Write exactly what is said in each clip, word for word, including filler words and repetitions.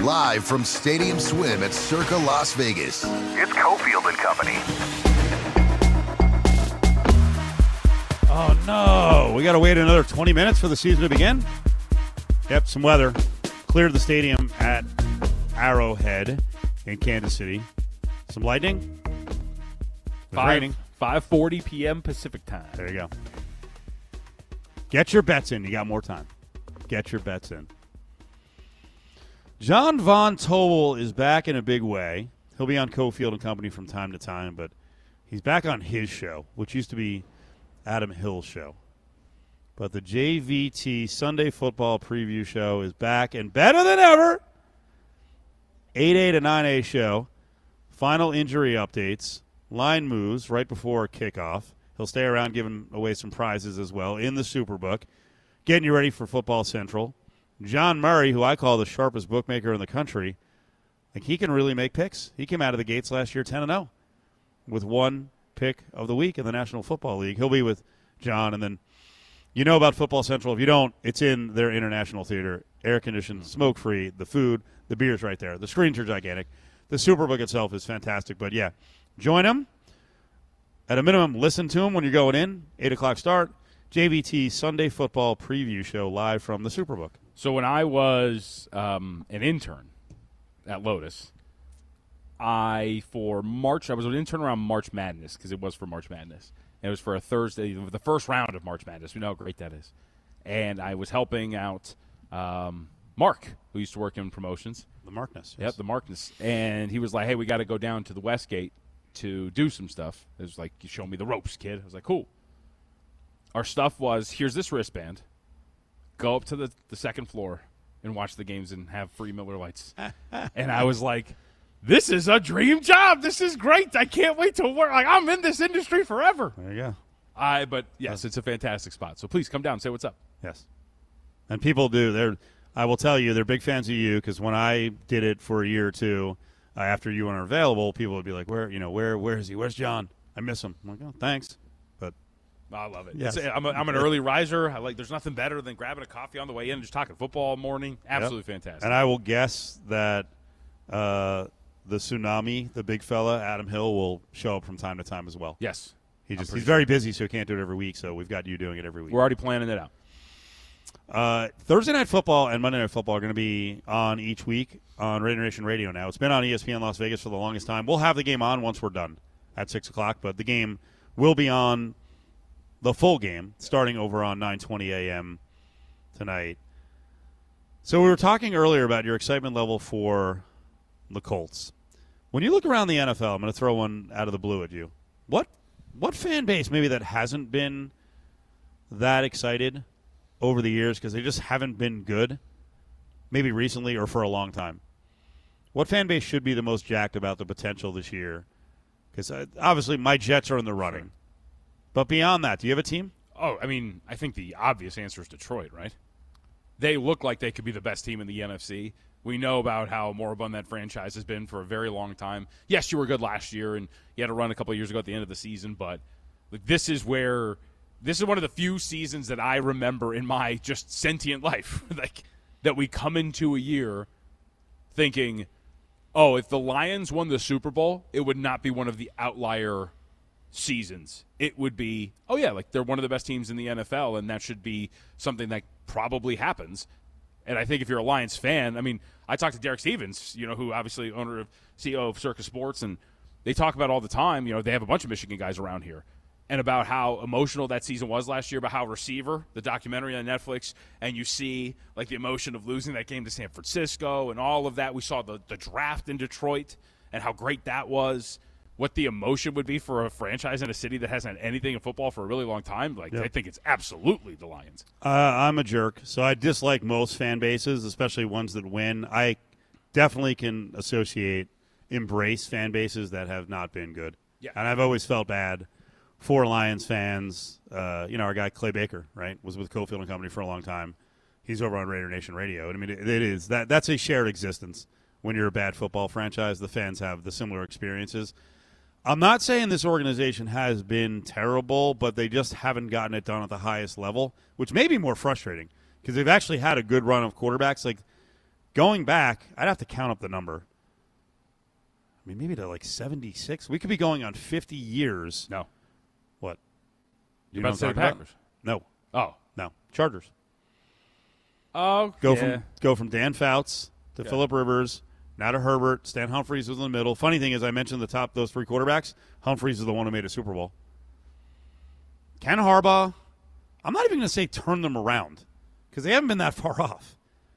live from Stadium Swim at Circa Las Vegas. It's Cofield and Company. Oh, no. We got to wait another twenty minutes for the season to begin? Yep, some weather. Cleared the stadium at Arrowhead in Kansas City. Some lightning. Five, five forty p.m. Pacific time. There you go. Get your bets in. You got more time. Get your bets in. John Von Tobel is back in a big way. He'll be on Cofield and Company from time to time, but he's back on his show, which used to be Adam Hill's show. But the J V T Sunday Football Preview Show is back and better than ever. eight A to nine A show. Final injury updates. Line moves right before kickoff. He'll stay around giving away some prizes as well in the Superbook. Getting you ready for Football Central. John Murray, who I call the sharpest bookmaker in the country, like he can really make picks. He came out of the gates last year ten and oh with one pick of the week in the National Football League. He'll be with John, and then you know about Football Central. If you don't, it's in their International Theater, air-conditioned, smoke-free, the food, the beer's right there. The screens are gigantic. The Superbook itself is fantastic, but yeah, join him. At a minimum, listen to him when you're going in. eight o'clock start. J V T Sunday Football Preview Show live from the Superbook. So when I was um, an intern at Lotus, I, for March, I was an intern around March Madness because it was for March Madness. And it was for a Thursday, the first round of March Madness. We know how great that is. And I was helping out um, Mark, who used to work in promotions. The Markness. Yes. Yep, the Markness. And he was like, hey, we got to go down to the Westgate to do some stuff. It was like, you show me the ropes, kid. I was like, cool. Our stuff was, here's this wristband. Go up to the, the second floor and watch the games and have free Miller Lights. And I was like, this is a dream job. This is great. I can't wait to work. Like, I'm in this industry forever. There you go. I, but, yes, it's a fantastic spot. So please come down and say what's up. Yes. And people do. They're, I will tell you, they're big fans of you because when I did it for a year or two, uh, after you weren't available, people would be like, where, you know, where, where is he? Where's John? I miss him. I'm like, oh, thanks. But I love it. Yes. It's, I'm, a, I'm an early riser. I like. There's nothing better than grabbing a coffee on the way in and just talking football all morning. Absolutely yep. fantastic. And I will guess that uh, the Tsunami, the big fella, Adam Hill, will show up from time to time as well. Yes. He just he's sure. very busy, so he can't do it every week. So we've got you doing it every week. We're already planning it out. Uh, Thursday Night Football and Monday Night Football are going to be on each week on Raider Nation Radio now. It's been on E S P N Las Vegas for the longest time. We'll have the game on once we're done at six o'clock, but the game will be on, the full game, starting over on nine twenty a.m. tonight. So we were talking earlier about your excitement level for the Colts. When you look around the N F L, I'm going to throw one out of the blue at you. What what fan base maybe that hasn't been that excited over the years because they just haven't been good, maybe recently or for a long time? What fan base should be the most jacked about the potential this year? Because uh, obviously my Jets are in the running. Sure. But beyond that, do you have a team? Oh, I mean, I think the obvious answer is Detroit, right? They look like they could be the best team in the N F C. We know about how moribund that franchise has been for a very long time. Yes, you were good last year, and you had a run a couple of years ago at the end of the season, but like, this is where – this is one of the few seasons that I remember in my just sentient life, like that we come into a year thinking, oh, if the Lions won the Super Bowl, it would not be one of the outlier seasons. It would be, oh, yeah, like they're one of the best teams in the N F L, and that should be something that probably happens. And I think if you're a Lions fan, I mean, I talked to Derek Stevens, you know, who obviously owner of C E O of Circa Sports, and they talk about all the time, you know, they have a bunch of Michigan guys around here, and about how emotional that season was last year, about how Receiver, the documentary on Netflix, and you see, like, the emotion of losing that game to San Francisco and all of that. We saw the, the draft in Detroit and how great that was, what the emotion would be for a franchise in a city that hasn't had anything in football for a really long time. Like, yep. I think it's absolutely the Lions. Uh, I'm a jerk, so I dislike most fan bases, especially ones that win. I definitely can associate, embrace fan bases that have not been good. Yeah. And I've always felt bad for Lions fans. Uh, you know, our guy Clay Baker, right, was with Cofield and Company for a long time. He's over on Raider Nation Radio. I mean, it, it is that that's a shared existence. When you're a bad football franchise, the fans have the similar experiences. I'm not saying this organization has been terrible, but they just haven't gotten it done at the highest level, which may be more frustrating because they've actually had a good run of quarterbacks. Like going back, I'd have to count up the number. I mean, maybe to like seventy-six. We could be going on fifty years. No. What? You know about to say what the I'm talking Packers? about? No. Oh. No. Chargers. Oh, Go yeah. from go from Dan Fouts to Yeah. Phillip Rivers, now to Herbert. Stan Humphries was in the middle. Funny thing is, I mentioned the top those three quarterbacks. Humphries is the one who made a Super Bowl. Ken Harbaugh, I'm not even going to say turn them around because they haven't been that far off.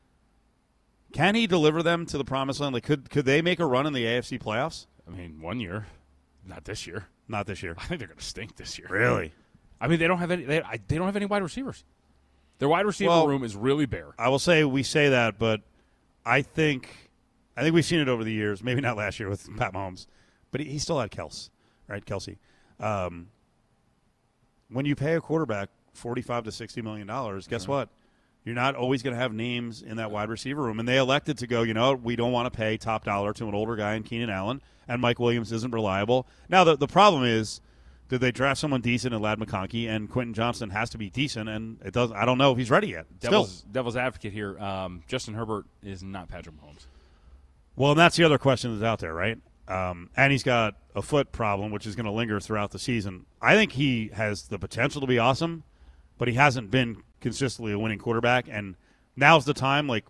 Can he deliver them to the promised land? Like, could could they make a run in the A F C playoffs? I mean, one year, not this year. Not this year. I think they're going to stink this year. Really? I mean, they don't have any. They, I, they don't have any wide receivers. Their wide receiver Well, room is really bare. I will say we say that, but I think I think we've seen it over the years. Maybe not last year with Pat Mahomes, but he, he still had Kels, right? Kelsey. Um, when you pay a quarterback forty-five to sixty million dollars, guess what? You're not always going to have names in that wide receiver room. And they elected to go, you know, we don't want to pay top dollar to an older guy in Keenan Allen, and Mike Williams isn't reliable. Now, the, the problem is, did they draft someone decent in Ladd McConkey, and Quentin Johnston has to be decent, and it does. I don't know if he's ready yet. Devil's, Still. devil's advocate here. Um, Justin Herbert is not Patrick Mahomes. Well, and that's the other question that's out there, right? Um, and he's got a foot problem, which is going to linger throughout the season. I think he has the potential to be awesome, but he hasn't been consistently a winning quarterback, and now's the time. Like,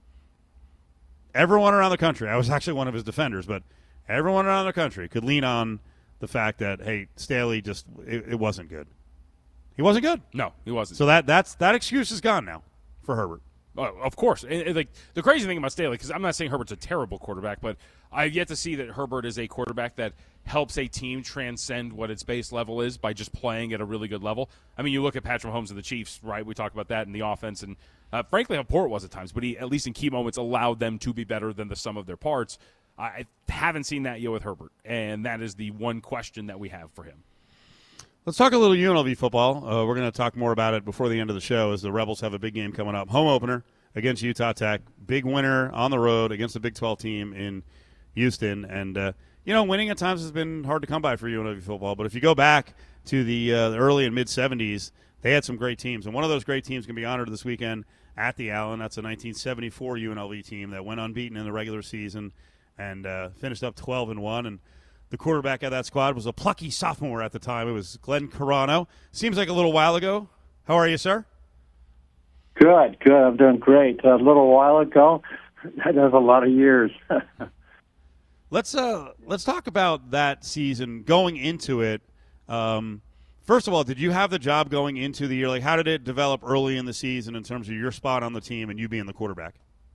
everyone around the country, I was actually one of his defenders, but everyone around the country could lean on the fact that, hey, Staley just it, it wasn't good. He wasn't good. No, he wasn't. So that that's that excuse is gone now for Herbert. Oh, of course. And, and, like the crazy thing about Staley, because I'm not saying Herbert's a terrible quarterback, but I've yet to see that Herbert is a quarterback that helps a team transcend what its base level is by just playing at a really good level. I mean, you look at Patrick Mahomes and the Chiefs, right? We talked about that in the offense, and uh, frankly, how poor it was at times. But he, at least in key moments, allowed them to be better than the sum of their parts. I haven't seen that yet with Herbert, and that is the one question that we have for him. Let's talk a little U N L V football. Uh, we're going to talk more about it before the end of the show as the Rebels have a big game coming up. Home opener against Utah Tech. Big winner on the road against a Big twelve team in Houston. And, uh, you know, winning at times has been hard to come by for U N L V football. But if you go back to the, uh, the early and mid-seventies, they had some great teams. And one of those great teams can be honored this weekend at the Allen. That's a nineteen seventy-four U N L V team that went unbeaten in the regular season and uh, finished up twelve and one. And the quarterback of that squad was a plucky sophomore at the time. It was Glenn Carano. Seems like a little while ago. How are you, sir? Good, good. I'm doing great. A little while ago, that was a lot of years. let's uh, let's talk about that season going into it. Um, first of all, did you have the job going into the year? Like, how did it develop early in the season in terms of your spot on the team and you being the quarterback?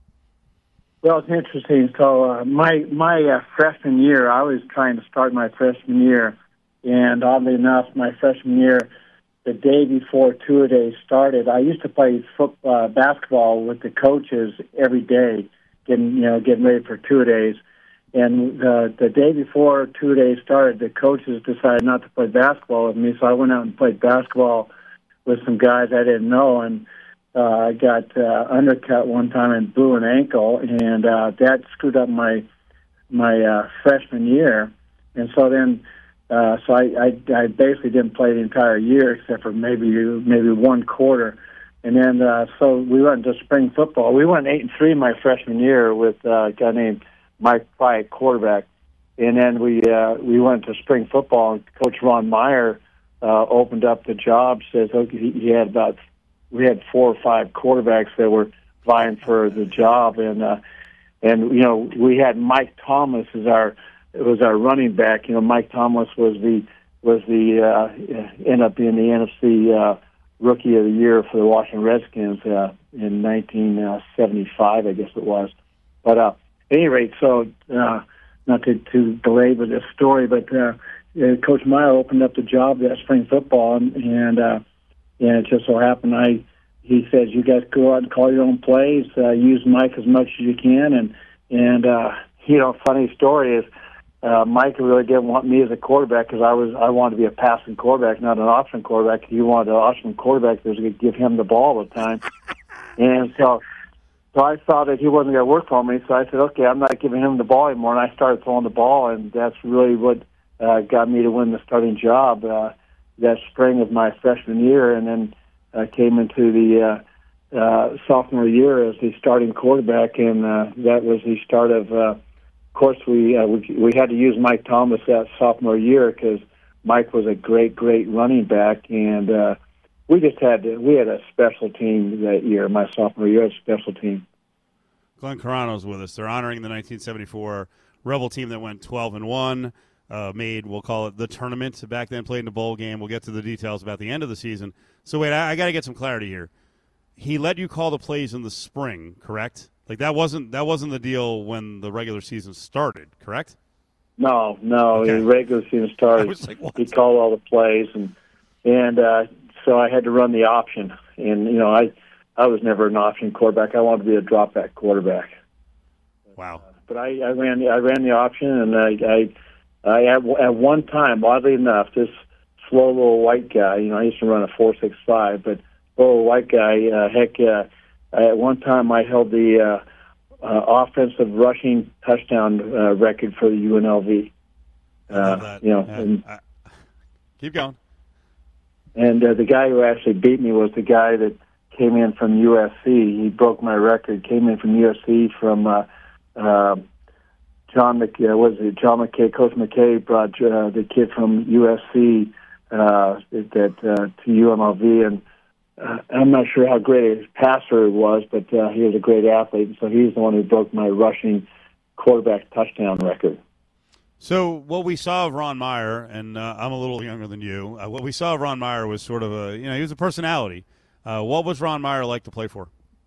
Well, it's interesting. So uh, my my uh, freshman year, I was trying to start my freshman year, and oddly enough, my freshman year, the day before two-a-days started, I used to play football, uh, basketball with the coaches every day, getting you know getting ready for two-a-days. And the the day before two-a-days started, the coaches decided not to play basketball with me, so I went out and played basketball with some guys I didn't know, and Uh, I got uh, undercut one time and blew an ankle, and uh, that screwed up my my uh, freshman year. And so then, uh, so I, I I basically didn't play the entire year except for maybe maybe one quarter. And then uh, so we went to spring football. We went eight and three my freshman year with uh, a guy named Mike Pye, quarterback. And then we uh, we went to spring football, and Coach Ron Meyer uh, opened up the job. Says okay, he, he had about we had four or five quarterbacks that were vying for the job, and uh, and you know we had Mike Thomas as our was our running back. You know, Mike Thomas was the was the uh, ended up being the N F C uh, Rookie of the Year for the Washington Redskins uh, in nineteen seventy-five, I guess it was. But uh, at any rate, so uh, not to, to belabor this story, but uh, Coach Meyer opened up the job at spring football, and. and uh, And it just so happened, I he said, you guys go out and call your own plays, uh, use Mike as much as you can. And, and uh, you know, funny story is uh, Mike really didn't want me as a quarterback because I was I wanted to be a passing quarterback, not an option quarterback. He wanted an option quarterback that was going to give him the ball all the time. And so so I saw that he wasn't going to work for me, so I said, okay, I'm not giving him the ball anymore. And I started throwing the ball, and that's really what uh, got me to win the starting job. Uh, that spring of my freshman year, and then uh, came into the uh, uh, sophomore year as the starting quarterback, and uh, that was the start of. Uh, of course, we, uh, we we had to use Mike Thomas that sophomore year because Mike was a great, great running back, and uh, we just had to, we had a special team that year. My sophomore year, a special team. Glenn Carano's with us. They're honoring the nineteen seventy-four Rebel team that went twelve and one. Uh, made, we'll call it the tournament. Back then, played in the bowl game. We'll get to the details about the end of the season. So wait, I, I got to get some clarity here. He let you call the plays in the spring, correct? Like that wasn't that wasn't the deal when the regular season started, correct? No, no. Okay. The regular season started. I was like, what? He called all the plays, and and uh, so I had to run the option. And you know, I I was never an option quarterback. I wanted to be a drop back quarterback. Wow. But I, I ran the I ran the option, and I. I I at, at one time, oddly enough, this slow little white guy, you know, I used to run a four six five, but little white guy, uh, heck, uh, at one time I held the uh, uh, offensive rushing touchdown uh, record for the U N L V. I love Uh, that. you know, Yeah. and, I, keep going. and uh, the guy who actually beat me was the guy that came in from U S C. He broke my record. Came in from U S C from. Uh, uh, John Mc, uh, was it John McKay? Coach McKay brought uh, the kid from U S C uh, that uh, to U N L V, and uh, I'm not sure how great a passer he was, but uh, he was a great athlete. So he's the one who broke my rushing quarterback touchdown record. So what we saw of Ron Meyer, and uh, I'm a little younger than you. Uh, what we saw of Ron Meyer was sort of a, you know, he was a personality. Uh, what was Ron Meyer like to play for?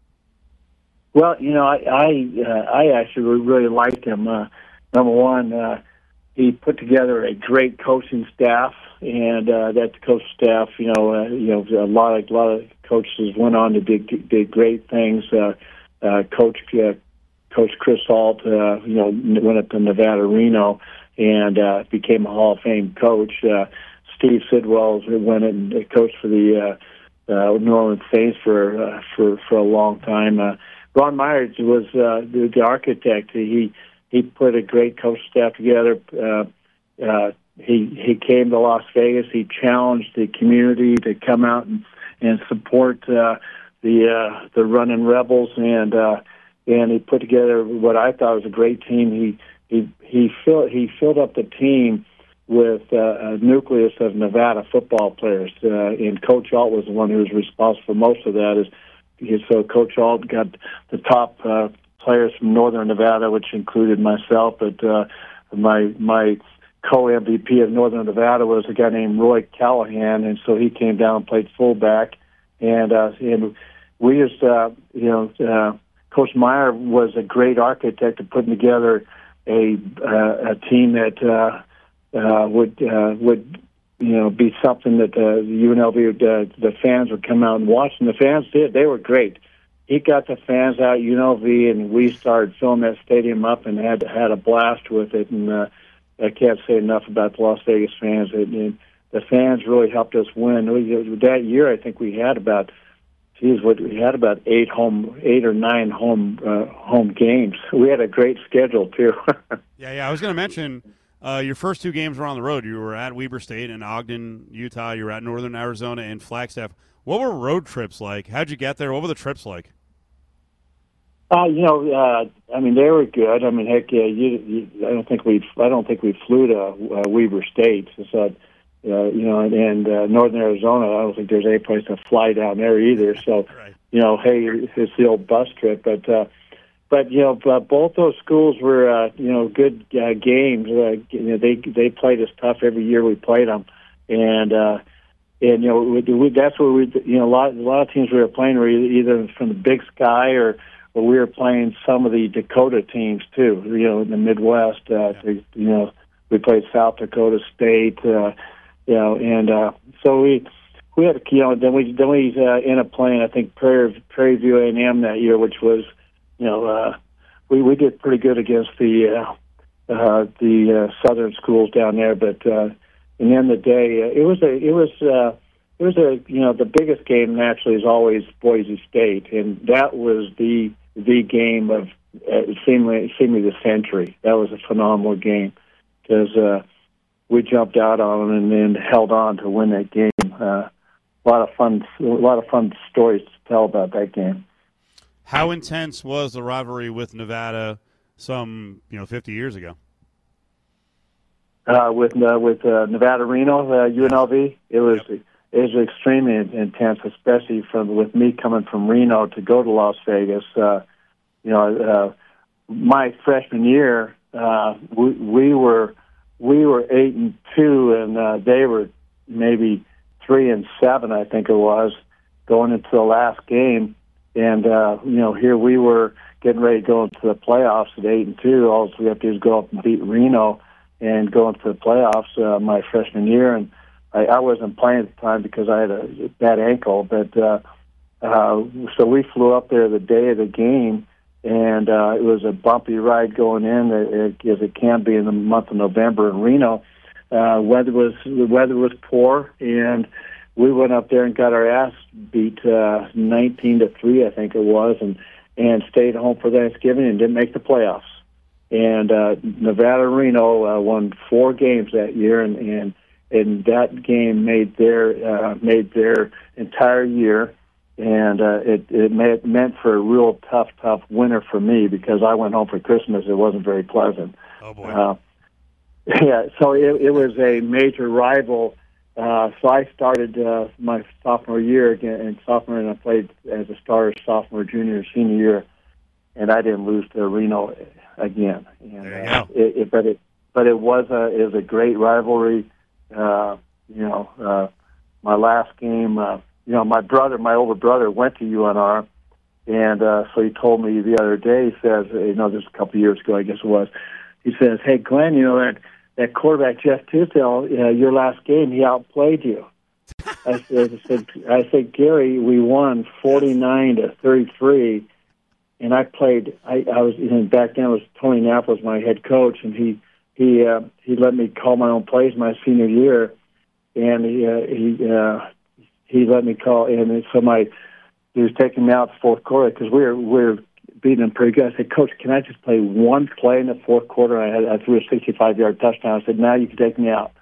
Well, you know, I I, uh, I actually really liked him. Uh, number one, uh, he put together a great coaching staff, and uh, that coach staff, you know, uh, you know, a lot of a lot of coaches went on to did did great things. Uh, uh, Coach uh, Coach Chris Ault, uh, you know, went up to Nevada Reno and uh, became a Hall of Fame coach. Uh, Steve Sidwell went and coached for the uh, uh, New Orleans Saints for uh, for for a long time. Uh, Ron Meyer was uh, the, the architect. He he put a great coach staff together. Uh, uh, he he came to Las Vegas. He challenged the community to come out and, and support uh, the uh, the running Rebels, and uh, and he put together what I thought was a great team. He he he filled he filled up the team with uh, a nucleus of Nevada football players, uh, and Coach Ault was the one who was responsible for most of that. Is So Coach Ault got the top uh, players from Northern Nevada, which included myself. But uh, my my co-M V P of Northern Nevada was a guy named Roy Callahan, and so he came down and played fullback. And uh, and we just uh, you know uh, Coach Meyer was a great architect of putting together a uh, a team that uh, uh, would uh, would. you know, be something that uh, the U N L V, would, uh, the fans would come out and watch, and the fans did. They were great. He got the fans out, U N L V, and we started filling that stadium up and had had a blast with it. And uh, I can't say enough about the Las Vegas fans. It, it, the fans really helped us win. We, that year, I think we had about, geez, what we had about eight home, eight or nine home uh, home games. We had a great schedule too. yeah, yeah. I was going to mention. Uh, your first two games were on the road. You were at Weber State and Ogden, Utah. You were at Northern Arizona and Flagstaff. What were road trips like? How'd you get there? What were the trips like? Uh, you know, uh, I mean, they were good. I mean, heck, yeah, you, you, I don't think we, I don't think we flew to uh, Weber State. So, uh, you know, and, and uh, Northern Arizona, I don't think there's any place to fly down there either. So, right. you know, hey, it's the old bus trip, but. Uh, But you know, uh, both those schools were uh, you know good uh, games. Uh, you know, they they played us tough every year we played them, and uh, and you know we, we, that's where we you know a lot a lot of teams we were playing were either from the Big Sky or or we were playing some of the Dakota teams too. You know, in the Midwest, uh, Yeah. they, you know we played South Dakota State. Uh, you know, and uh, so we. We had, you know, then we then we uh, ended up playing, I think, Prairie, Prairie View A and M that year, which was, you know, uh, we we did pretty good against the uh, uh, the uh, southern schools down there. But uh, in the end of the day, uh, it was a it was uh, it was a you know the biggest game naturally is always Boise State, and that was the the game of uh, seemingly seemingly the century. That was a phenomenal game because uh, we jumped out on them and then held on to win that game. Uh, a lot of fun, a lot of fun stories to tell about that game. How intense was the rivalry with Nevada some, you know, fifty years ago? Uh, with uh, with uh, Nevada Reno, uh, U N L V, it was yep. it was extremely intense, especially from with me coming from Reno to go to Las Vegas. Uh, you know, uh, my freshman year, uh, we, we were we were eight and two, and uh, they were maybe three and seven, I think it was, going into the last game. And uh, you know, here we were getting ready to go into the playoffs at eight and two. All we have to do is go up and beat Reno and go into the playoffs uh, my freshman year. And I, I wasn't playing at the time because I had a bad ankle. But uh, uh, so we flew up there the day of the game, and uh, it was a bumpy ride going in, as it can be in the month of November in Reno. Uh, weather was the weather was poor, and we went up there and got our ass beat uh, nineteen to three, I think it was, and and stayed home for Thanksgiving and didn't make the playoffs. And uh, Nevada Reno uh, won four games that year, and, and and that game made their uh, made their entire year, and uh, it it made, meant for a real tough tough winter for me because I went home for Christmas. It wasn't very pleasant. Oh boy. Uh, yeah, so it, it was a major rival. Uh, so I started uh, my sophomore year again, and sophomore, and I played as a starter sophomore, junior, senior year, and I didn't lose to Reno again. And, there you uh, go. It, it, but it, but it was a it was a great rivalry. Uh, you know, uh, my last game. Uh, you know, my brother, my older brother, went to U N R, and uh, so he told me the other day. He says, you know, this was a couple of years ago, I guess it was. He says, "Hey, Glenn, you know that." That quarterback, Jeff Tisdale, uh, your last game, he outplayed you. I said, I said, I said, Gary, we won forty-nine to thirty-three, and I played. I, I was, you know, back then it was Tony Knapp was my head coach, and he he uh, he let me call my own plays my senior year, and he uh, he uh, he let me call, and so my he was taking me out the fourth quarter because we were we were beating him pretty good. I said, Coach, can I just play one play in the fourth quarter? I had I threw a sixty-five yard touchdown. I said, now you can take me out.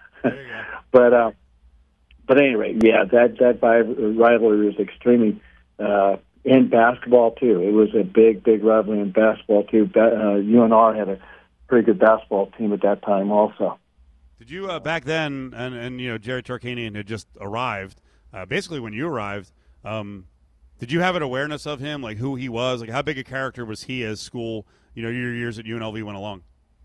but uh, but at any rate, yeah, that that rivalry was extremely uh, in basketball too. It was a big big rivalry in basketball too. Uh, U N R had a pretty good basketball team at that time also. Did you uh, back then? And, and you know, Jerry Tarkanian had just arrived. Uh, basically, when you arrived. Um, Did you have an awareness of him, like who he was? Like how big a character was he as school, you know, your years at U N L V went along?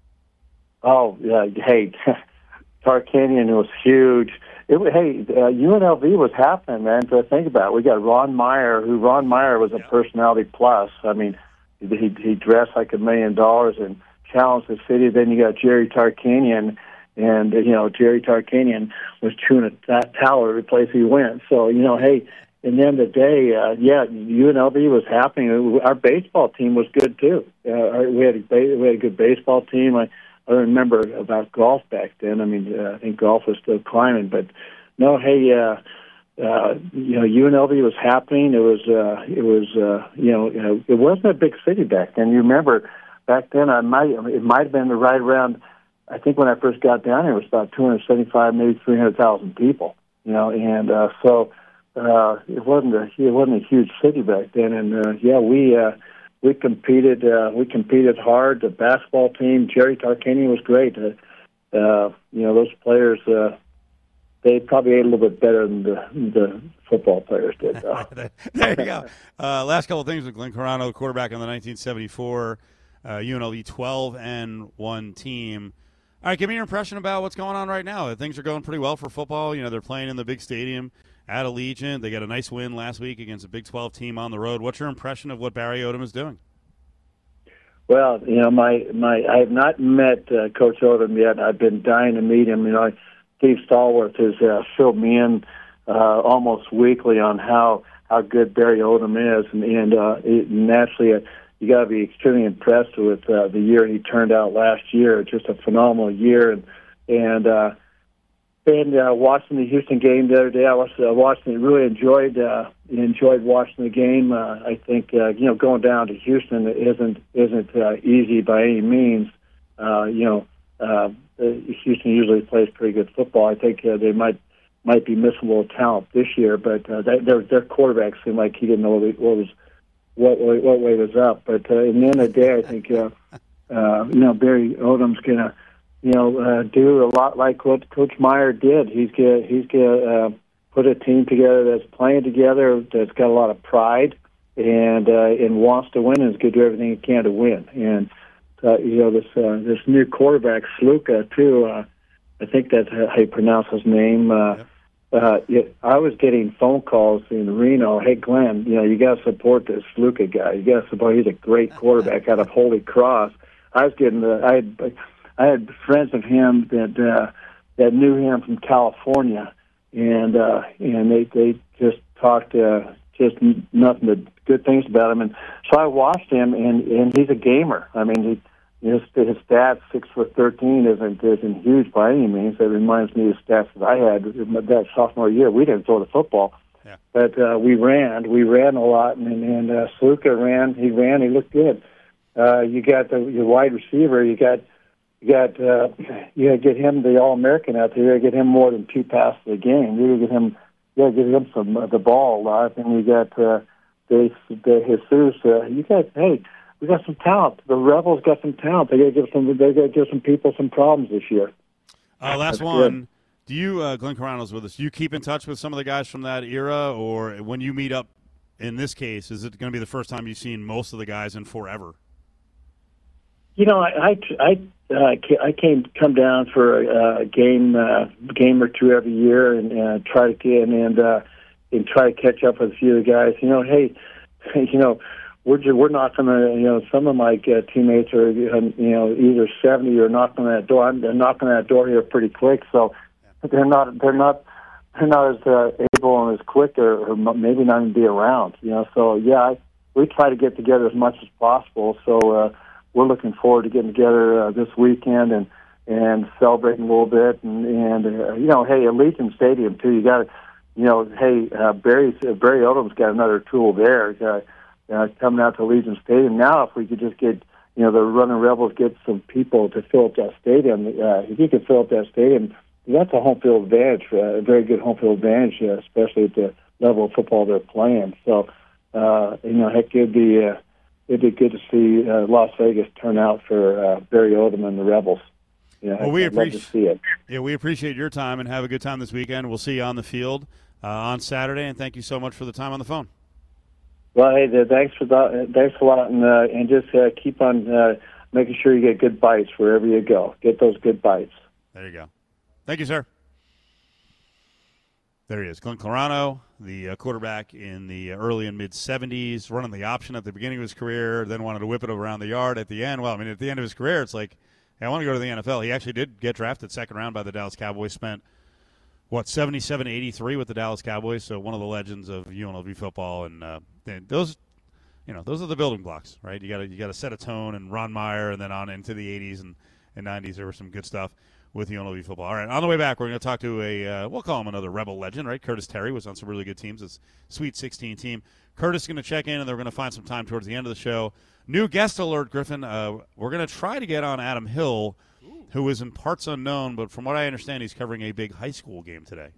Oh, yeah. Hey, Tarkanian was huge. It, hey, uh, U N L V was happening, man, to think about. We got Ron Meyer, who Ron Meyer was a yeah. personality plus. I mean, he, he dressed like a million dollars and challenged the city. Then you got Jerry Tarkanian, and, you know, Jerry Tarkanian was chewing at that tower every place he went. So, you know, hey, and then the day, uh, yeah, U N L V was happening. Our baseball team was good too. Uh, we had a we had a good baseball team. I, I remember about golf back then. I mean, uh, I think golf was still climbing, but no, hey, uh, uh, you know, U N L V was happening. It was, uh, it was, uh, you know, you know, it wasn't a big city back then. You remember back then? I might it might have been right around. I think when I first got down here, it was about two hundred seventy-five, maybe three hundred thousand people. You know, and uh, so. Uh, it wasn't a it wasn't a huge city back then, and uh, yeah, we uh, we competed uh, we competed hard. The basketball team, Jerry Tarkanian was great. Uh, uh, you know, those players uh, they probably ate a little bit better than the, the football players did. Though. There you go. Uh, last couple of things with Glenn Carano, quarterback on the nineteen seventy-four uh, U N L V twelve and one team. All right, give me your impression about what's going on right now. Things are going pretty well for football. You know, they're playing in the big stadium at Allegiant. They got a nice win last week against a Big twelve team on the road. What's your impression of what Barry Odom is doing? Well, you know, my, my I have not met uh, Coach Odom yet. I've been dying to meet him. You know, Steve Stallworth has uh, filled me in uh, almost weekly on how, how good Barry Odom is, and, and uh, it, naturally, uh, you got to be extremely impressed with uh, the year he turned out last year. Just a phenomenal year, and and. Uh, And uh, watching the Houston game the other day, I was uh, watching it. Really enjoyed uh, enjoyed watching the game. Uh, I think uh, you know going down to Houston isn't isn't uh, easy by any means. Uh, you know, uh, Houston usually plays pretty good football. I think uh, they might might be missing a little talent this year, but uh, they, their their quarterback seemed like he didn't know what, what was what way, what way was up. But uh, in the end of the day, I think uh, uh, you know Barry Odom's gonna you know uh, do a lot like what Coach Meyer did. He's gonna he's gonna uh, put a team together that's playing together, that's got a lot of pride, and uh, and wants to win, and is going to do everything he can to win. And uh, you know this uh, this new quarterback Sluka too. Uh, I think that's how you pronounce his name. Uh, yep. uh, yeah, I was getting phone calls in Reno. Hey, Glenn, you know you got to support this Sluka guy. You got to support. He's a great quarterback out of Holy Cross. I was getting the. I had I had friends of him that uh, that knew him from California, and uh, and they they just talked uh, just nothing but good things about him. And so I watched him, and and he's a gamer. I mean, he. His, his stats, six foot thirteen, isn't isn't huge by any means. It reminds me of stats that I had that sophomore year. We didn't throw the football, yeah. but uh, we ran. We ran a lot, and and uh, Sluka ran. He ran. He looked good. Uh, you got the your wide receiver. You got you got uh, you got to get him the All American out there. You got to get him more than two passes a game. You got to get him. You got to get him some uh, the ball a lot. And you got uh, the the Jesus. Uh, you got hey. We got some talent. The Rebels got some talent. They got to give some. They got to give some people some problems this year. Uh, last That's one. Good. Do you, uh, Glenn Carano's with us? Do you keep in touch with some of the guys from that era, or when you meet up? In this case, is it going to be the first time you've seen most of the guys in forever? You know, I I I, uh, I came come down for a, a game uh, game or two every year, and uh, try to get and uh, and try to catch up with a few of the guys. You know, hey, you know. We're just, we're not going to, you know, some of my uh, teammates are, you know, either seventy or knocking on that door. I'm, they're knocking on that door here pretty quick, so they're not, they're not, they're not as uh, able and as quick, or, or maybe not even be around, you know. So yeah, I, we try to get together as much as possible. So uh, we're looking forward to getting together uh, this weekend and and celebrating a little bit, and and uh, you know, hey, Allegiant Stadium too. You got to, you know, hey, uh, Barry uh, Barry Odom's got another tool there. Uh, Uh, coming out to Allegiant Stadium. Now, if we could just get, you know, the Running Rebels get some people to fill up that stadium, uh, if you could fill up that stadium, that's a home field advantage, uh, a very good home field advantage, uh, especially at the level of football they're playing. So, uh, you know, heck, it'd be, uh, it'd be good to see uh, Las Vegas turn out for uh, Barry Odom and the Rebels. You know, well, we I'd love to see it. Yeah, we appreciate your time, and have a good time this weekend. We'll see you on the field uh, on Saturday, and thank you so much for the time on the phone. Well, hey, thanks for that. Thanks a lot, and uh, and just uh, keep on uh, making sure you get good bites wherever you go. Get those good bites. There you go. Thank you, sir. There he is, Glenn Carano, the uh, quarterback in the early and mid seventies, running the option at the beginning of his career, then wanted to whip it around the yard at the end. Well, I mean, at the end of his career, it's like, hey, I want to go to the N F L. He actually did get drafted second round by the Dallas Cowboys. Spent what, seventy-seven eighty-three with the Dallas Cowboys, so one of the legends of U N L V football, and uh, those, you know, those are the building blocks, right? You got to you got to set a tone, and Ron Meyer, and then on into the eighties and, and nineties, there was some good stuff with U N L V football. All right, on the way back, we're going to talk to a, uh, we'll call him another Rebel legend, right? Curtis Terry was on some really good teams, this Sweet sixteen team. Curtis is going to check in, and they're going to find some time towards the end of the show. New guest alert, Griffin. Uh, we're going to try to get on Adam Hill, who is in parts unknown, but from what I understand, he's covering a big high school game today.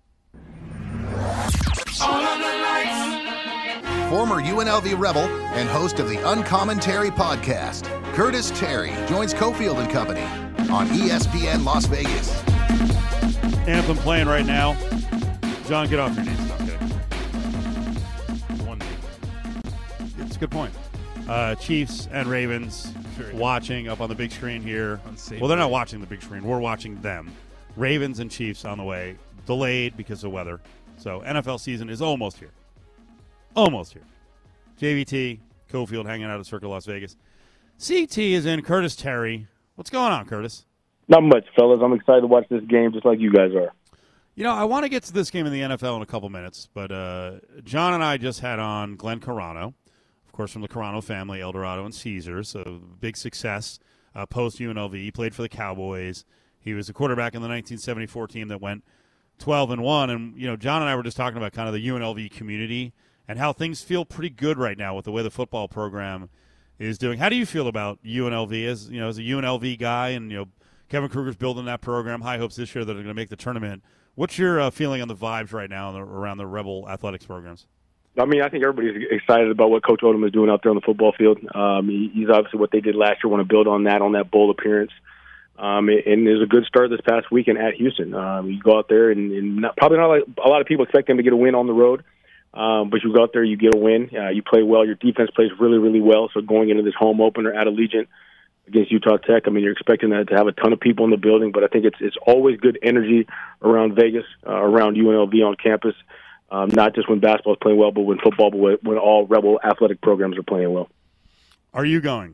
All of the lights. Former U N L V Rebel and host of the Uncommentary podcast, Curtis Terry joins Cofield and Company on E S P N Las Vegas. Anthem playing right now. John, get off your knees. Stop kidding. One. It's a good point. Uh, Chiefs and Ravens sure. watching up on the big screen here. Unsavory. Well, they're not watching the big screen. We're watching them. Ravens and Chiefs on the way. Delayed because of weather. So N F L season is almost here. Almost here. J V T, Cofield hanging out at Circle Las Vegas. C T is in. Curtis Terry. What's going on, Curtis? Not much, fellas. I'm excited to watch this game just like you guys are. You know, I want to get to this game in the N F L in a couple minutes, but uh, John and I just had on Glenn Carano, of course, from the Carano family, Eldorado and Caesars, so big success uh, post-U N L V. He played for the Cowboys. He was the quarterback in the nineteen seventy-four team that went twelve and one, and, you know, John and I were just talking about kind of the U N L V community and how things feel pretty good right now with the way the football program is doing. How do you feel about U N L V as, you know, as a U N L V guy, and, you know, Kevin Kruger's building that program, high hopes this year that they're going to make the tournament. What's your uh, feeling on the vibes right now around the Rebel athletics programs? I mean, I think everybody's excited about what Coach Odom is doing out there on the football field. Um, he, he's obviously what they did last year, want to build on that, on that bowl appearance. Um, and there's a good start this past weekend at Houston. Um, you go out there, and, and not, probably not like, a lot of people expect them to get a win on the road, um, but you go out there, you get a win. Uh, you play well. Your defense plays really, really well. So going into this home opener at Allegiant against Utah Tech, I mean, you're expecting that to have a ton of people in the building, but I think it's it's always good energy around Vegas, uh, around U N L V on campus, um, not just when basketball is playing well, but when football, but when, when all Rebel athletic programs are playing well. Are you going?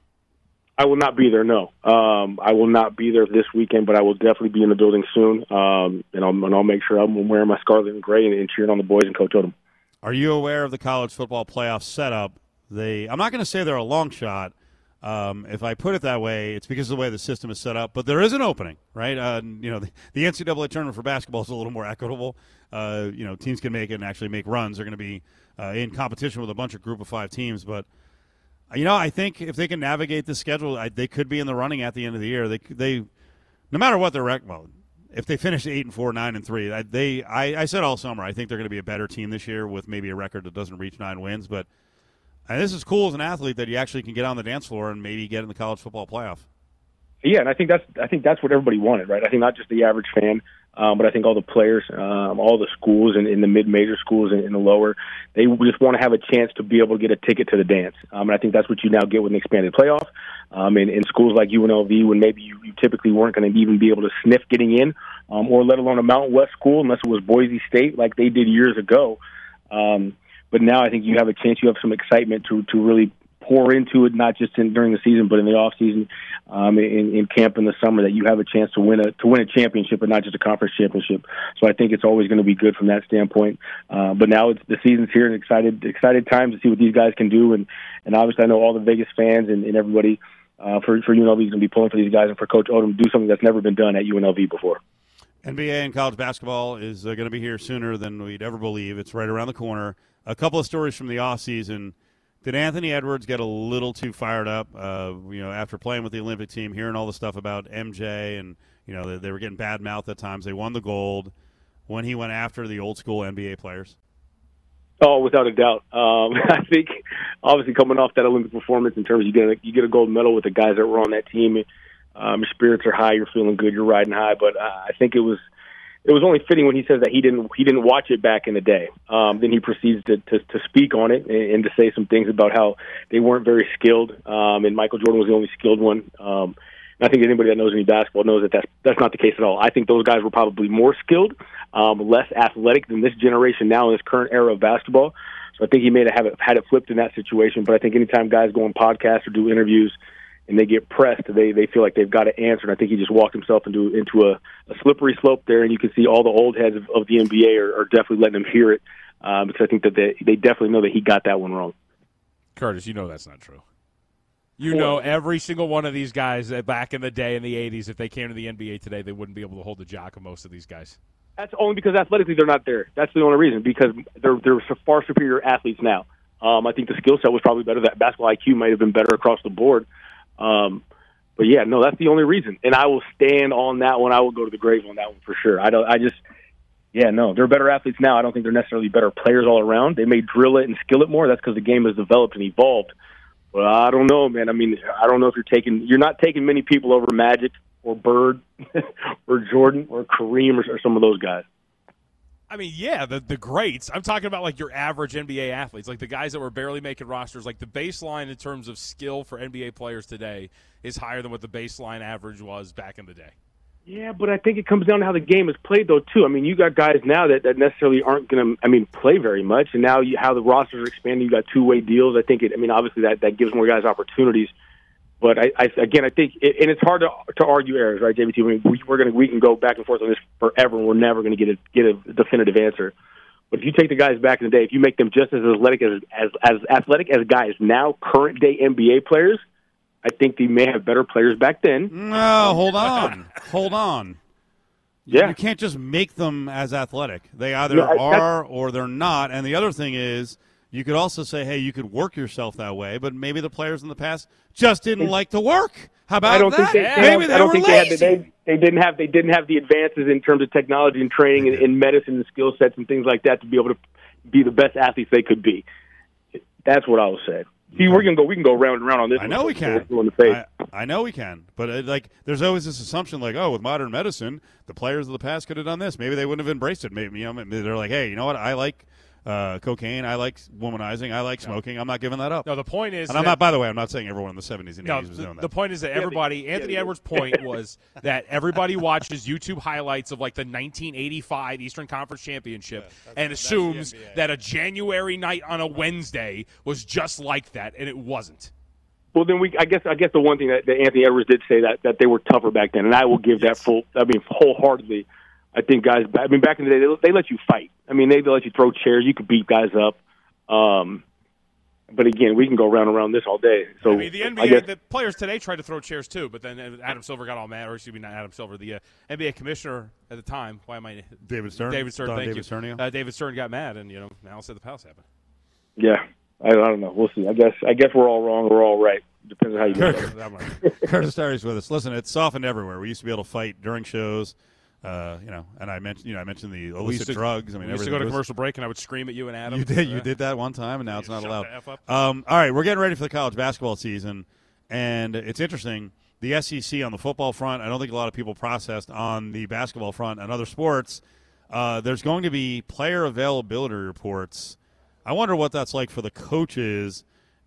I will not be there, no. Um, I will not be there this weekend, but I will definitely be in the building soon, um, and, I'll, and I'll make sure I'm wearing my scarlet and gray and, and cheering on the boys and Coach Odom. Are you aware of the college football playoff setup? They, I'm not going to say they're a long shot. Um, if I put it that way, it's because of the way the system is set up. But there is an opening, right? Uh, you know, the, the N C double A tournament for basketball is a little more equitable. Uh, you know, teams can make it and actually make runs. They're going to be uh, in competition with a bunch of group of five teams. But, you know, I think if they can navigate the schedule, I, they could be in the running at the end of the year. They, they no matter what their record, well, if they finish eight and four, nine and three, they, I, I said all summer, I think they're going to be a better team this year with maybe a record that doesn't reach nine wins, but. And this is cool as an athlete that you actually can get on the dance floor and maybe get in the college football playoff. Yeah, and I think that's I think that's what everybody wanted, right? I think not just the average fan, um, but I think all the players, um, all the schools in, in the mid-major schools and in the lower, they just want to have a chance to be able to get a ticket to the dance. Um, and I think that's what you now get with an expanded playoff. Um, in, in schools like U N L V, when maybe you, you typically weren't going to even be able to sniff getting in, um, or let alone a Mountain West school, unless it was Boise State like they did years ago. Um, But now I think you have a chance, you have some excitement to to really pour into it, not just in, during the season, but in the off season, um, in, in camp in the summer, that you have a chance to win a to win a championship, and not just a conference championship. So I think it's always going to be good from that standpoint. Uh, but now it's the season's here, and excited excited time to see what these guys can do. And, and obviously I know all the Vegas fans and, and everybody uh, for for U N L V is going to be pulling for these guys, and for Coach Odom to do something that's never been done at U N L V before. N B A and college basketball is uh, going to be here sooner than we'd ever believe. It's right around the corner. A couple of stories from the offseason. Did Anthony Edwards get a little too fired up, uh, you know, after playing with the Olympic team, hearing all the stuff about M J and, you know, they, they were getting bad mouth at times. They won the gold when he went after the old school N B A players? Oh, without a doubt. Um, I think obviously coming off that Olympic performance in terms of you get a, you get a gold medal with the guys that were on that team, um, your spirits are high, you're feeling good, you're riding high. But uh, I think it was It was only fitting when he says that he didn't he didn't watch it back in the day. Um, then he proceeds to, to, to speak on it and, and to say some things about how they weren't very skilled, um, and Michael Jordan was the only skilled one. Um, and I think anybody that knows any basketball knows that that's, that's not the case at all. I think those guys were probably more skilled, um, less athletic than this generation now in this current era of basketball. So I think he may have it, had it flipped in that situation. But I think anytime guys go on podcasts or do interviews, and they get pressed, they they feel like they've got to answer. And I think he just walked himself into into a, a slippery slope there, and you can see all the old heads of, of the N B A are, are definitely letting him hear it, um, because I think that they, they definitely know that he got that one wrong. Curtis, you know that's not true. You know every single one of these guys that back in the day in the eighties, if they came to the N B A today, they wouldn't be able to hold the jock of most of these guys. That's only because athletically they're not there. That's the only reason, because they're, they're far superior athletes now. Um, I think the skill set was probably better. That basketball I Q might have been better across the board. Um, but yeah, no, that's the only reason, and I will stand on that one. I will go to the grave on that one for sure. I don't. I just, yeah, no, they're better athletes now. I don't think they're necessarily better players all around. They may drill it and skill it more. That's because the game has developed and evolved. But I don't know, man. I mean, I don't know if you're taking. You're not taking many people over Magic or Bird or Jordan or Kareem or, or some of those guys. I mean, yeah, the the greats. I'm talking about like your average N B A athletes, like the guys that were barely making rosters. Like the baseline in terms of skill for N B A players today is higher than what the baseline average was back in the day. Yeah, but I think it comes down to how the game is played, though, too. I mean, you got guys now that, that necessarily aren't going to, I mean, play very much, and now you, how the rosters are expanding, you got two-way deals. I think it. I mean, obviously that, that gives more guys opportunities. But I, I again, I think, it, and it's hard to to argue errors, right, J V T? I mean, we, we're gonna we can go back and forth on this forever, and we're never going to get a get a definitive answer. But if you take the guys back in the day, if you make them just as athletic as as, as athletic as guys now, current day N B A players, I think they may have better players back then. No, hold on, hold on. Yeah, you can't just make them as athletic. They either no, I, are or they're not. And the other thing is, You could also say, hey, you could work yourself that way, but maybe the players in the past just didn't like to work. How about I don't that? think they, Yeah. they Maybe have, they I don't were think lazy. they had they, they didn't have they didn't have the advances in terms of technology and training and, and medicine and skill sets and things like that to be able to be the best athletes they could be. That's what I will say. See, we're gonna go. We can go round and round on this. I know one. we can. In the face. I, I know we can. But uh, like, there's always this assumption, like, oh, with modern medicine, the players of the past could have done this. Maybe they wouldn't have embraced it. Maybe you know, maybe they're like, hey, you know what? I like uh, cocaine. I like womanizing. I like smoking. I'm not giving that up. No, the point is, and I'm that, not. By the way, I'm not saying everyone in the seventies and no, eighties was the, doing that. the point is that everybody. Yeah, Anthony yeah, Edwards' point was that everybody watches YouTube highlights of like the nineteen eighty-five Eastern Conference Championship Yeah, and that's assumes the N B A. that a January night on a Wednesday was just like that, and it wasn't. Well, then we. I guess. I guess the one thing that, that Anthony Edwards did say that that they were tougher back then, and I will give Yes. that full. I mean, wholeheartedly. I think guys. I mean, back in the day, they, they let you fight. I mean, they, they let you throw chairs. You could beat guys up. Um, but again, we can go round and round this all day. So I mean, the N B A, I guess, the players today tried to throw chairs too, but then Adam Silver got all mad, or excuse me, not Adam Silver, the uh, N B A commissioner at the time. Why am I David Stern. David Stern, Don thank David you. Stern, Uh, David Stern got mad, and you know, now said the palace happened. yeah. I, I don't know. We'll see. I guess. I guess we're all wrong. We're all right. Depends on how you look at it. Curtis Terry's with us. Listen, it's softened everywhere. We used to be able to fight during shows, uh, you know, and I mentioned, you know, I mentioned the We illicit used to- drugs. I mean, we used to everything go to was- commercial break, and I would scream at you and Adam. You did. You Uh, did that one time, and now you it's not shut allowed. the F up. Um, all right, we're getting ready for the college basketball season, and it's interesting. The S E C on the football front, I don't think a lot of people processed on the basketball front and other sports. Uh, there's going to be player availability reports. I wonder what that's like for the coaches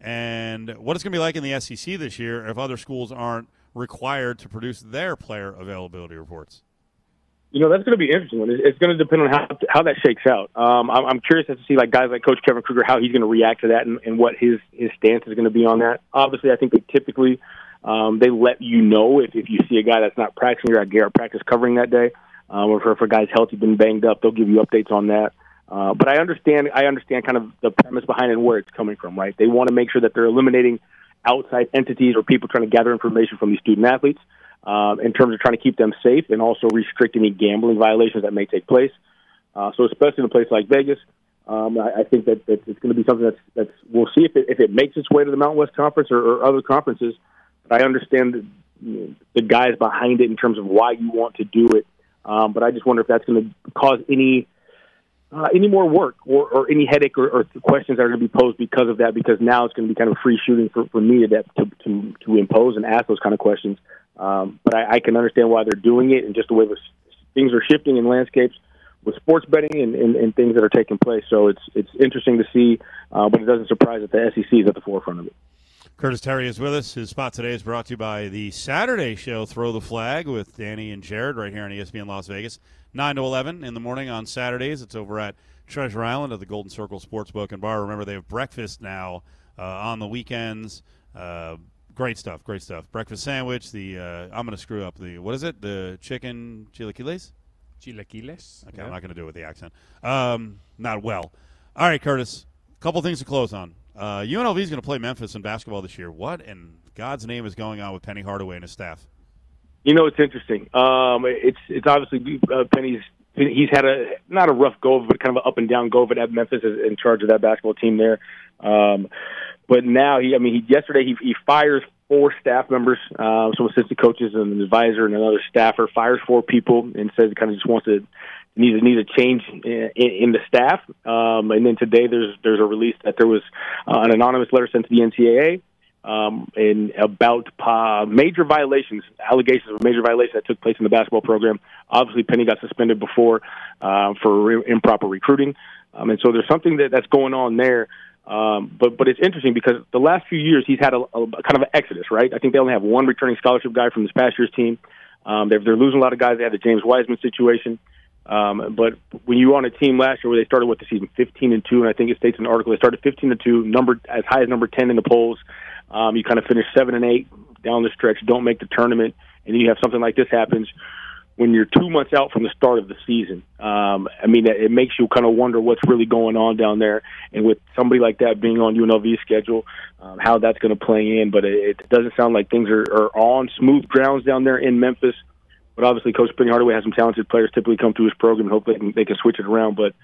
and what it's going to be like in the S E C this year if other schools aren't required to produce their player availability reports. You know, that's going to be an interesting one. It's going to depend on how how that shakes out. Um, I'm, I'm curious as to see like guys like Coach Kevin Kruger, how he's going to react to that and, and what his, his stance is going to be on that. Obviously, I think they typically um, they let you know if, if you see a guy that's not practicing or at Garrett practice covering that day, um, or if, if a guy's healthy, been banged up, they'll give you updates on that. Uh, but I understand I understand kind of the premise behind it and where it's coming from, right? They want to make sure that they're eliminating outside entities or people trying to gather information from these student athletes um, in terms of trying to keep them safe and also restrict any gambling violations that may take place. Uh, so especially in a place like Vegas, um, I, I think that, that it's going to be something that's, that's we'll see if it, if it makes its way to the Mountain West Conference or, or other conferences. But I understand the, you know, the guys behind it in terms of why you want to do it. Um, but I just wonder if that's going to cause any Uh, any more work or, or any headache or, or questions that are going to be posed because of that, because now it's going to be kind of free shooting for, for me to, to, to, to impose and ask those kind of questions. Um, but I, I can understand why they're doing it and just the way the, things are shifting in landscapes with sports betting and, and, and things that are taking place. So it's it's interesting to see, uh, but it doesn't surprise that the S E C is at the forefront of it. Curtis Terry is with us. His spot today is brought to you by the Saturday show, Throw the Flag, with Danny and Jared right here on E S P N Las Vegas. nine to eleven in the morning on Saturdays. It's over at Treasure Island at the Golden Circle Sportsbook and Bar. Remember, they have breakfast now uh, on the weekends. Uh, great stuff, great stuff. Breakfast sandwich, the, uh, I'm going to screw up the, what is it? The chicken chilaquiles? Chilaquiles. Okay, Yeah. I'm not going to do it with the accent. Um, not well. All right, Curtis, a couple things to close on. Uh, U N L V is going to play Memphis in basketball this year. What in God's name is going on with Penny Hardaway and his staff? You know, it's interesting. Um, it's it's obviously uh, Penny's. He's had a not a rough go of it, but kind of an up and down go of it at Memphis as in charge of that basketball team there. Um, but now he, I mean, he, yesterday he, he fires four staff members, uh, some assistant coaches and an advisor and another staffer. Fires four people and says he kind of just wants to need need a change in, in the staff. Um, and then today there's there's a release that there was uh, an anonymous letter sent to the N C double A. Um, and about uh, major violations, allegations of major violations that took place in the basketball program. Obviously, Penny got suspended before uh, for re- improper recruiting, um, and so there's something that, that's going on there. Um, but but it's interesting because the last few years he's had a, a kind of an exodus, right? I think they only have one returning scholarship guy from this past year's team. Um, they're, they're losing a lot of guys. They had the James Wiseman situation. Um, but when you were on a team last year where they started with the season fifteen and two, and I think it states in the article they started fifteen and two, numbered as high as number ten in the polls. Um, you kind of finish seven and eight down the stretch, don't make the tournament, and then you have something like this happens when you're two months out from the start of the season. Um, I mean, it makes you kind of wonder what's really going on down there, and with somebody like that being on U N L V's schedule, um, how that's going to play in. But it, it doesn't sound like things are, are on smooth grounds down there in Memphis. But obviously, Coach Penny Hardaway has some talented players typically come through his program, and hopefully they can, they can switch it around. But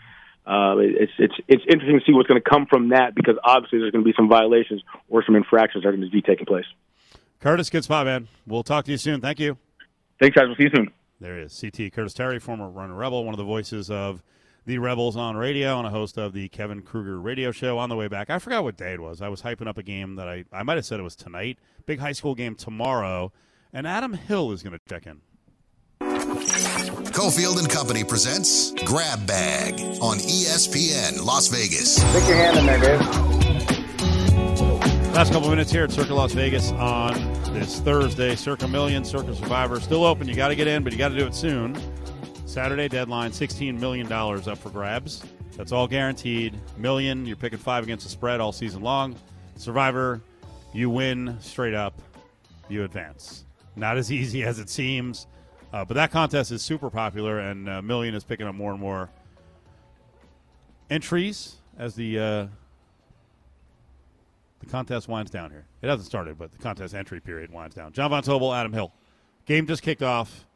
uh, it's it's it's interesting to see what's going to come from that, because obviously there's going to be some violations or some infractions that are going to be taking place. Curtis, good spot, man. We'll talk to you soon. Thank you. Thanks, guys. We'll see you soon. There he is, C T Curtis Terry, former Running Rebel, one of the voices of the Rebels on radio and a host of the Kevin Kruger radio show. On the way back, I forgot what day it was. I was hyping up a game that I, I might have said it was tonight. Big high school game tomorrow, and Adam Hill is going to check in. Cofield and Company presents Grab Bag on E S P N Las Vegas. Stick your hand in there, Dave. Last couple minutes here at Circa Las Vegas on this Thursday. Circa Million, Circa Survivor, still open. You got to get in, but you got to do it soon. Saturday deadline, sixteen million dollars up for grabs. That's all guaranteed. Million, you're picking five against the spread all season long. Survivor, you win straight up, you advance. Not as easy as it seems. Uh, but that contest is super popular, and uh, Million is picking up more and more entries as the uh, the contest winds down here. It hasn't started, but the contest entry period winds down. John Von Tobel, Adam Hill. Game just kicked off.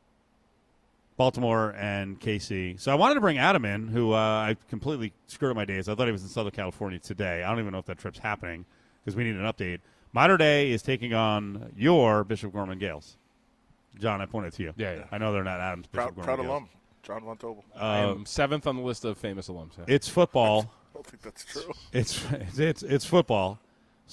Baltimore and K C. So I wanted to bring Adam in, who uh, I completely screwed up my days. I thought he was in Southern California today. I don't even know if that trip's happening because we need an update. Mater Dei is taking on your Bishop Gorman Gales. John, I pointed to you. Yeah, yeah. I know they're not Adams. Proud, Bishop proud Gorman alum, John Von Tobel. Gales. I Uh, am seventh on the list of famous alums. Yeah. it's football. I don't think that's true. It's it's it's football.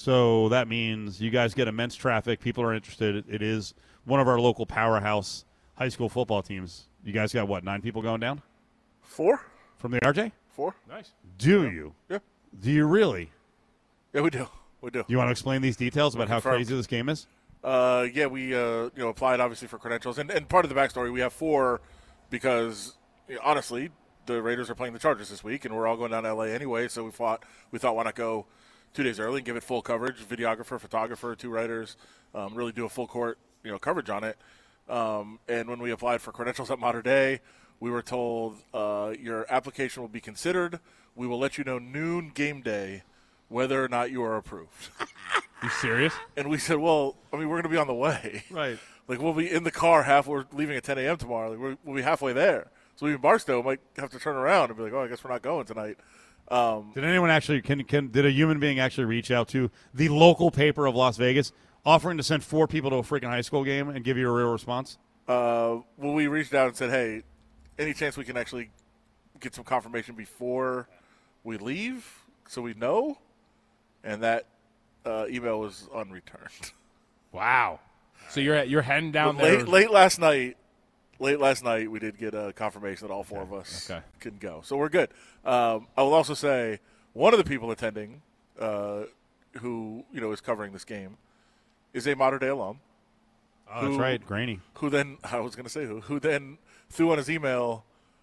So that means you guys get immense traffic. People are interested. It is one of our local powerhouse high school football teams. You guys got, what, nine people going down Four? from the R J? Four? Nice. Do you? Yeah. Do you really? Yeah, we do. We do. You want to explain these details about how Confirmed. crazy this game is? Uh, yeah, we uh, you know applied obviously for credentials, and, and part of the backstory we have four because you know, honestly the Raiders are playing the Chargers this week, and we're all going down to L A anyway. So we thought we thought why not go two days early and give it full coverage, videographer, photographer, two writers, um, really do a full court you know coverage on it. Um, and when we applied for credentials at Mater Dei, we were told uh, your application will be considered. We will let you know noon game day whether or not you are approved. You serious? And we said, well, I mean, we're going to be on the way. Right. Like, we'll be in the car half. We're leaving at ten a.m. tomorrow. Like, we're, we'll be halfway there. So we in Barstow might have to turn around and be like, oh, I guess we're not going tonight. Um, Did anyone actually, can, can did a human being actually reach out to the local paper of Las Vegas offering to send four people to a freaking high school game and give you a real response? uh, well, we reached out and said, hey, any chance we can actually get some confirmation before we leave so we know? And that uh, email was unreturned. Wow. So you're you're heading down But there. late, late last night, late last night, we did get a confirmation that all four of us Okay. can go. So we're good. Um, I will also say one of the people attending, uh, who you know is covering this game, is a Mater Dei alum. Oh, that's Who- right, Graney. Who then I was going to say who who then threw on his email,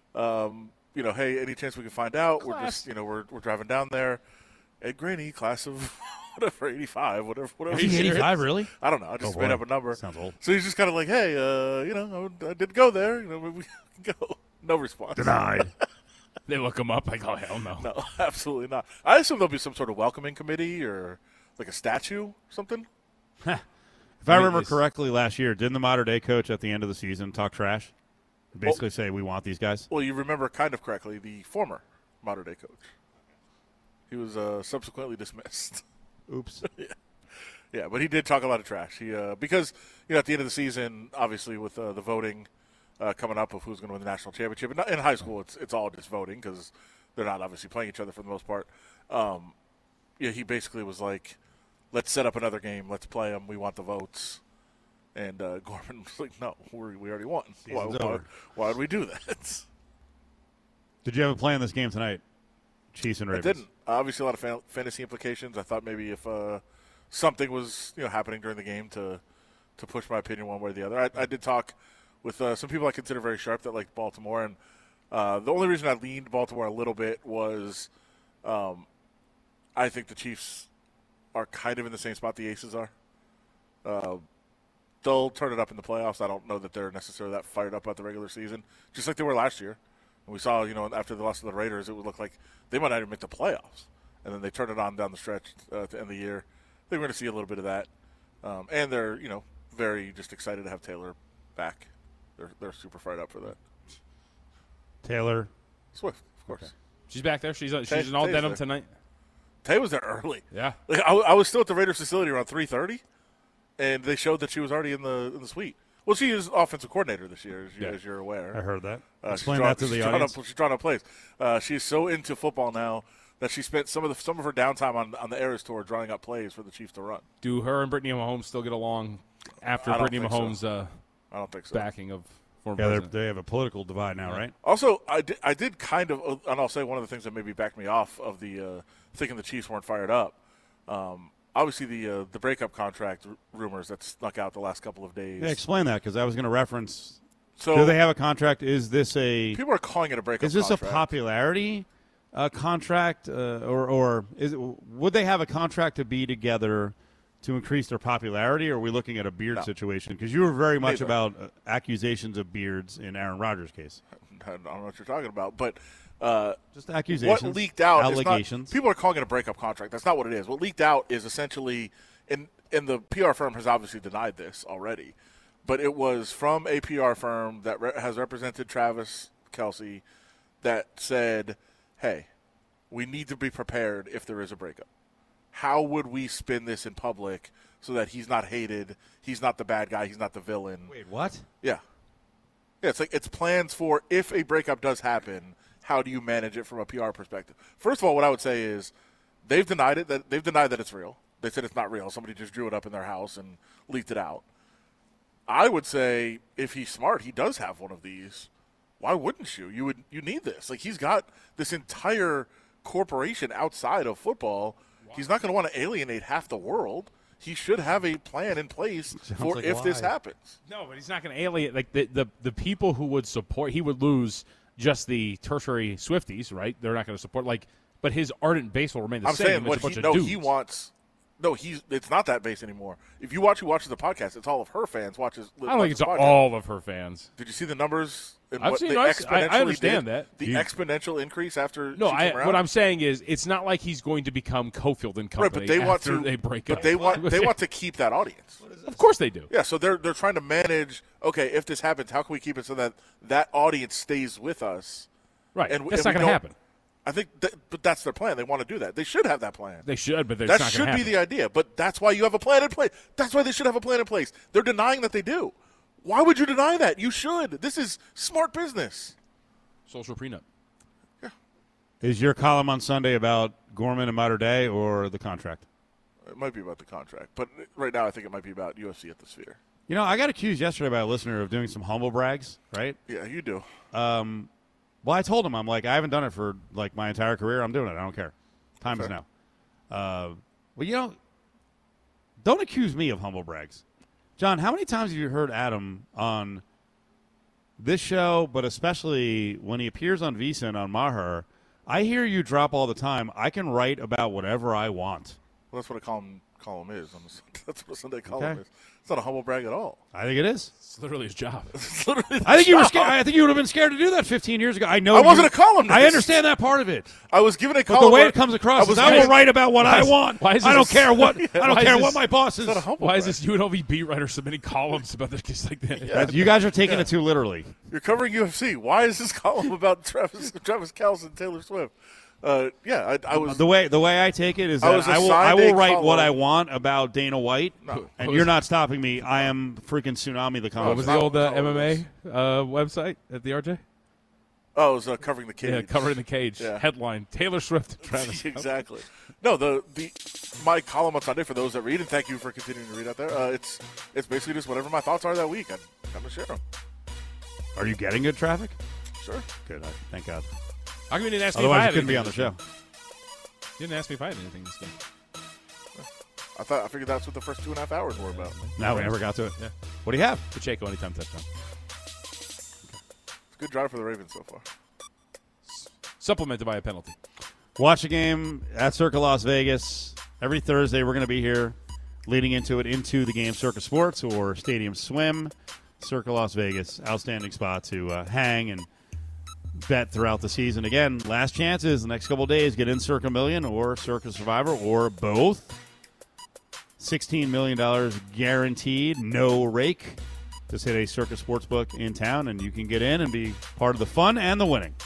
um, you know, hey, any chance we can find out? We're just you know we're we're driving down there. Ed Graney, class of whatever eighty-five, whatever whatever. Is he year. eighty-five, really? I don't know. I just Oh, made boy. up a number. Sounds old. So he's just kind of like, hey, uh, you know, I, I did go there. You know, maybe we can go. No response. Denied. They look him up like, oh, hell no. No, absolutely not. I assume there'll be some sort of welcoming committee or like a statue or something. If I mean, remember it's- correctly, last year, didn't the Mater Dei coach at the end of the season talk trash? Basically say, we want these guys? Well, you remember kind of correctly the former Mater Dei coach. He was uh, subsequently dismissed. Oops. Yeah, but he did talk a lot of trash. He uh, because you know at the end of the season, obviously with uh, the voting uh, coming up of who's going to win the national championship, and in high school it's it's all just voting because they're not obviously playing each other for the most part. Um, yeah, he basically was like, "Let's set up another game. Let's play them. We want the votes." And uh, Gorman was like, "No, we we already won. Why, Season's why, over." why would we do that?" Did you have a play in this game tonight? Chiefs and I Ravens. didn't. Obviously, a lot of fan- fantasy implications. I thought maybe if uh, something was you know happening during the game to to push my opinion one way or the other. I, I did talk with uh, some people I consider very sharp that like Baltimore, and uh, the only reason I leaned Baltimore a little bit was um, I think the Chiefs are kind of in the same spot the Aces are. Uh, they'll turn it up in the playoffs. I don't know that they're necessarily that fired up about the regular season, just like they were last year. And we saw, you know, after the loss of the Raiders, it would look like they might not even make the playoffs. And then they turned it on down the stretch uh, at the end of the year. I think we're going to see a little bit of that. Um, and they're, you know, very just excited to have Taylor back. They're they're super fired up for that. Taylor. Swift, of course. She's back there. She's uh, Tay- she's in all Tay's denim there. tonight. Tay was there early. Yeah. Like, I, I was still at the Raiders facility around three thirty, and they showed that she was already in the in the suite. Well, she is offensive coordinator this year, as, you, Yeah. as you're aware. I heard that. Uh, Explain she's drawn, that to the she's drawn audience. Up, she's drawn up plays. Uh, she's so into football now that she spent some of the some of her downtime on on the Eras tour drawing up plays for the Chiefs to run. Do her and Brittany Mahomes still get along after I don't Brittany think so. Mahomes' uh, I don't think so. backing of former Yeah, president? they have a political divide now, right? Also, I did, I did kind of, and I'll say one of the things that maybe backed me off of the uh, thinking the Chiefs weren't fired up. Um, obviously, the uh, the breakup contract r- rumors that snuck out the last couple of days. Yeah, explain that because I was going to reference. So Do they have a contract? Is this a people are calling it a breakup. is this contract. a popularity uh, contract, uh, or or is it, would they have a contract to be together to increase their popularity? Or are we looking at a beard No. situation? Because you were very much Neither. about uh, accusations of beards in Aaron Rodgers' case. I don't know what you're talking about, but uh, Just accusations. what leaked out is not- allegations. people are calling it a breakup contract. That's not what it is. What leaked out is essentially, and and the P R firm has obviously denied this already, but it was from a P R firm that re- has represented Travis Kelce that said, "Hey, we need to be prepared if there is a breakup. How would we spin this in public so that he's not hated, he's not the bad guy, he's not the villain?" Wait, what? Yeah. Yeah, it's like it's plans for if a breakup does happen, how do you manage it from a P R perspective? First of all, what I would say is they've denied it that they've denied that it's real. They said it's not real. Somebody just drew it up in their house and leaked it out. I would say if he's smart, he does have one of these. Why wouldn't you? You would you need this. Like he's got this entire corporation outside of football. He's not going to want to alienate half the world. He should have a plan in place for like if this why. happens. No, but he's not going to alienate like the, the the people who would support. He would lose just the tertiary Swifties, right? They're not going to support like, but his ardent base will remain the I'm same. saying It's what a bunch he of no dudes. he wants. No, he's it's not that base anymore. If you watch who watches the podcast, it's all of her fans watches. I don't think it's watches the podcast. all of her fans. Did you see the numbers? And I've what seen- they I've se- I- I exponentially understand did? that. The You- exponential increase after No, she I, came around? what I'm saying is it's not like he's going to become Cofield and right, Company but they want after to. they break but up. they want they want to keep that audience. Of course they do. Yeah, so they're they're trying to manage. Okay, if this happens, how can we keep it so that that audience stays with us? Right. And, That's and not we going to don't- happen. I think, that, but that's their plan. They want to do that. They should have that plan. They should, but it's That not should gonna be happen. the idea. But that's why you have a plan in place. That's why they should have a plan in place. They're denying that they do. Why would you deny that? You should. This is smart business. social prenup. Is your column on Sunday about Gorman and Mater Dei or the contract? It might be about the contract, but right now I think it might be about U F C at the Sphere. You know, I got accused yesterday by a listener of doing some humble brags, right? Yeah, you do. Um, well, I told him, I'm like, I haven't done it for, like, my entire career. I'm doing it. I don't care. Time is Fair. now. Uh, well, you know, don't accuse me of humble brags. John, how many times have you heard Adam on this show, but especially when he appears on VSiN on Maher, I hear you drop all the time, I can write about whatever I want. Well, that's what a column column is. On the, that's what a Sunday column Okay. is. It's not a humble brag at all. I think it is. It's literally his job. It's literally the I think you were job. scared. I think you would have been scared to do that fifteen years ago. I know I wasn't you- a columnist. I understand that part of it. I was given a But column. the way where it comes across I is was I will given- write about what Why I is- want. why is I don't this- care what I don't Why is care this- what my boss is. It's not a humble Why is brag. this U N L V beat writer submitting columns about this? Just like that. Uh, You guys are taking it too literally. You're covering U F C. Why is this column about Travis Travis Kelce and Taylor Swift? Uh, yeah, I, I was. The way the way I take it is I that was I will I assigned a will write what column. I want about Dana White, No. and you're not stopping me. I am freaking tsunami the What column. was not the old uh, what M column M it A uh, website at the R J? Oh, it was uh, covering the cage. Yeah, covering the cage. Yeah. Headline: Taylor Swift, and Travis. exactly. No, the the my column on Sunday for those that read, and thank you for continuing to read out there. Uh, it's it's basically just whatever my thoughts are that week. I I'm gonna share them. Are you getting good traffic? Sure. Good. I, thank God. How come you didn't ask me if I Otherwise, had you couldn't be anything on the this show. game? You didn't ask me if I had anything this game. I thought I figured that's what the first two and a half hours were about. No, we never got to it. Yeah. What do you have? Pacheco anytime touchdown. It's a good drive for the Ravens so far. Supplemented by a penalty. Watch the game at Circa Las Vegas. Every Thursday, we're going to be here leading into it, into the game Circa Sports or Stadium Swim. Circa Las Vegas, outstanding spot to uh, hang and bet throughout the season. Again, last chances the next couple of days. Get in Circa Million or Circa Survivor or both. sixteen million dollars guaranteed, no rake. Just hit a Circa Sportsbook in town, and you can get in and be part of the fun and the winning.